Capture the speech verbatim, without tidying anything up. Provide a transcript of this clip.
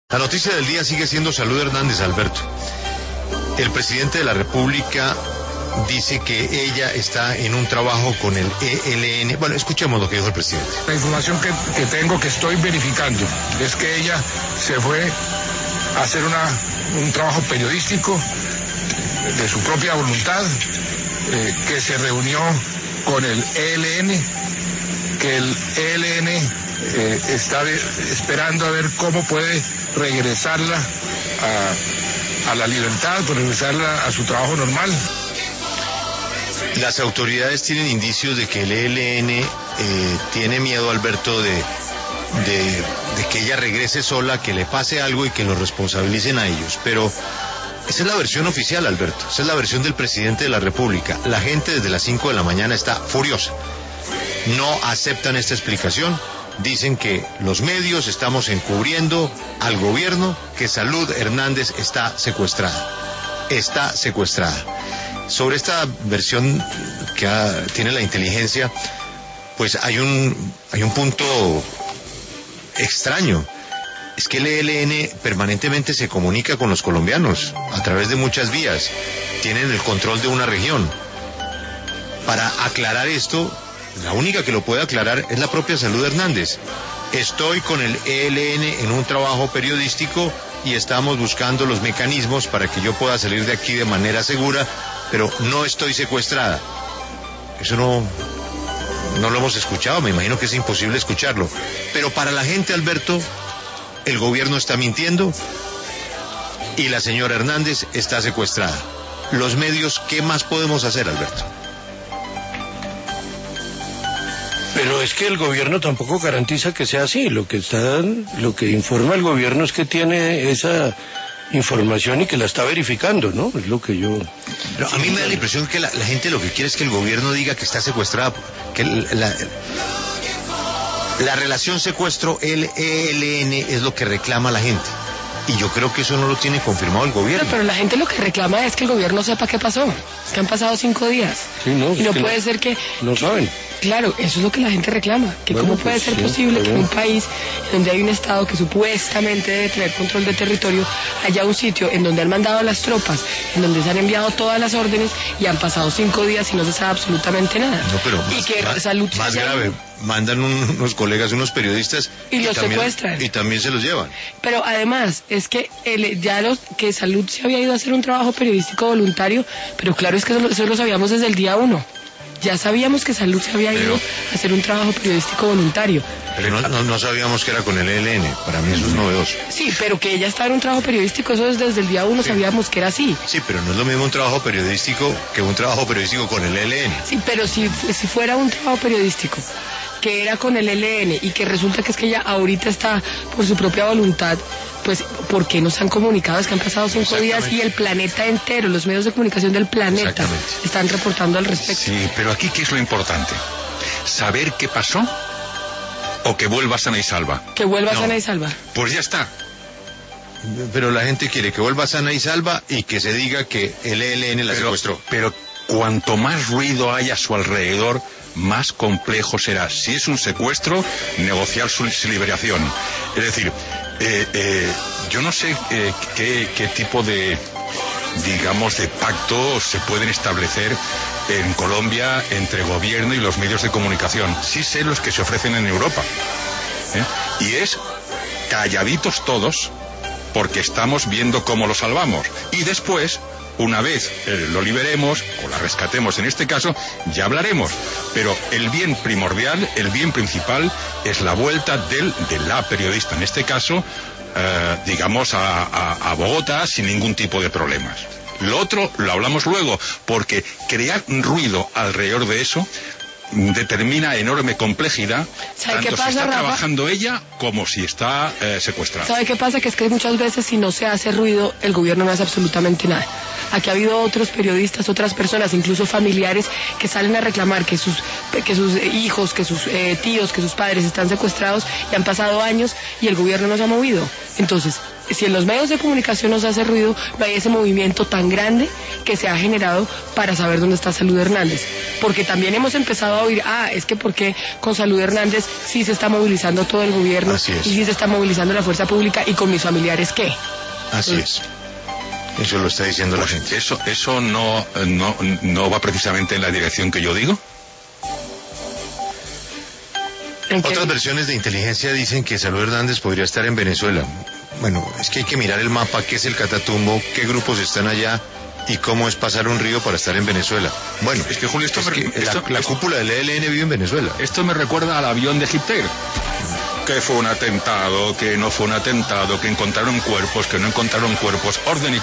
La noticia del día sigue siendo Salud Hernández, Alberto. El presidente de la República dice que ella está en un trabajo con el E L N. Bueno, escuchemos lo que dijo el presidente. La información que, que tengo, que estoy verificando, es que ella se fue a hacer una, un trabajo periodístico de su propia voluntad, eh, que se reunió con el E L N, que el E L N eh, está de, esperando a ver cómo puede regresarla a, a la libertad, por regresarla a su trabajo normal. Las autoridades tienen indicios de que el E L N eh, tiene miedo, Alberto, de, de, de que ella regrese sola, que le pase algo y que lo responsabilicen a ellos. Pero esa es la versión oficial, Alberto. Esa es la versión del presidente de la República. La gente desde las cinco de la mañana está furiosa. No aceptan esta explicación. Dicen que los medios estamos encubriendo al gobierno, que Salud Hernández está secuestrada. Está secuestrada. Sobre esta versión que ha, tiene la inteligencia, pues hay un, hay un punto extraño. Es que el E L N permanentemente se comunica con los colombianos a través de muchas vías. Tienen el control de una región. Para aclarar esto, la única que lo puede aclarar es la propia Salud Hernández. Estoy con el E L N en un trabajo periodístico y estamos buscando los mecanismos para que yo pueda salir de aquí de manera segura, pero no estoy secuestrada. Eso no, no lo hemos escuchado, me imagino que es imposible escucharlo. Pero para la gente, Alberto, el gobierno está mintiendo y la señora Hernández está secuestrada. Los medios, ¿qué más podemos hacer, Alberto? Pero es que el gobierno tampoco garantiza que sea así. Lo que está, lo que informa el gobierno es que tiene esa información y que la está verificando, ¿no? Es lo que yo... Pero a mí me da la impresión que la, la gente lo que quiere es que el gobierno diga que está secuestrada, que la, la, la relación secuestro-E L N es lo que reclama la gente. Y yo creo que eso no lo tiene confirmado el gobierno. Pero, pero la gente lo que reclama es que el gobierno sepa qué pasó. Es que han pasado cinco días. Sí, no, y no que puede no, ser que... No saben. Claro, eso es lo que la gente reclama. Que bueno, cómo puede pues, ser sí, posible que en bien. un país donde hay un Estado que supuestamente debe tener control de territorio, haya un sitio en donde han mandado las tropas, en donde se han enviado todas las órdenes y han pasado cinco días y no se sabe absolutamente nada. No, pero y más, que más, salud más grave, mandan un, unos colegas, unos periodistas y los también, secuestran. Y también se los llevan. Pero además, es que el, ya los que Salud se había ido a hacer un trabajo periodístico voluntario, pero claro, es que eso, eso lo sabíamos desde el día uno. Ya sabíamos que Salud se había ido pero, a hacer un trabajo periodístico voluntario. Pero no, no, no sabíamos que era con el E L N, para mí eso es novedoso. Sí, pero que ella estaba en un trabajo periodístico, eso desde el día uno sí. Sabíamos que era así. Sí, pero no es lo mismo un trabajo periodístico que un trabajo periodístico con el E L N. Sí, pero si, si fuera un trabajo periodístico que era con el E L N y que resulta que es que ella ahorita está por su propia voluntad, pues ¿por qué nos han comunicado? Es que han pasado cinco días y el planeta entero, los medios de comunicación del planeta están reportando al respecto. Sí, pero aquí ¿qué es lo importante? ¿Saber qué pasó o que vuelva sana y salva? Que vuelva no. sana y salva. Pues ya está. Pero la gente quiere que vuelva sana y salva y que se diga que el E L N la pero, secuestró. Pero cuanto más ruido haya a su alrededor, más complejo será. Si es un secuestro, negociar su liberación. Es decir, eh, eh, yo no sé eh, qué, qué tipo de, digamos, de pacto se pueden establecer en Colombia entre gobierno y los medios de comunicación. Sí sé los que se ofrecen en Europa. ¿eh? Y es calladitos todos, porque estamos viendo cómo lo salvamos. Y después, una vez eh, lo liberemos, o la rescatemos en este caso, ya hablaremos. Pero el bien primordial, el bien principal, es la vuelta del, de la periodista, en este caso, eh, digamos, a, a, a Bogotá sin ningún tipo de problemas. Lo otro lo hablamos luego, porque crear ruido alrededor de eso determina enorme complejidad, tanto qué pasa, si está Rafa? trabajando ella como si está eh, secuestrada. ¿Sabe qué pasa? Que es que muchas veces si no se hace ruido, el gobierno no hace absolutamente nada. Aquí ha habido otros periodistas, otras personas, incluso familiares, que salen a reclamar que sus, que sus hijos, que sus eh, tíos, que sus padres están secuestrados y han pasado años y el gobierno no se ha movido. Entonces, si en los medios de comunicación no se hace ruido, no hay ese movimiento tan grande que se ha generado para saber dónde está Salud Hernández. Porque también hemos empezado a oír, ah, es que ¿por qué con Salud Hernández sí se está movilizando todo el gobierno? gobierno. Así es. Y si se está movilizando la fuerza pública, ¿y con mis familiares qué? Así es. Eso lo está diciendo la Pues gente. eso, eso no, no, no va precisamente en la dirección que yo digo. ¿En qué? Otras versiones de inteligencia dicen que Salud Hernández podría estar en Venezuela. Bueno, es que hay que mirar el mapa, qué es el Catatumbo, qué grupos están allá y cómo es pasar un río para estar en Venezuela. Bueno, Es que, Julio, esto es me- que la, esto- la esto- cúpula del E L N vive en Venezuela. Esto me recuerda al avión de Egipter. Que fue un atentado, que no fue un atentado, que encontraron cuerpos, que no encontraron cuerpos, orden y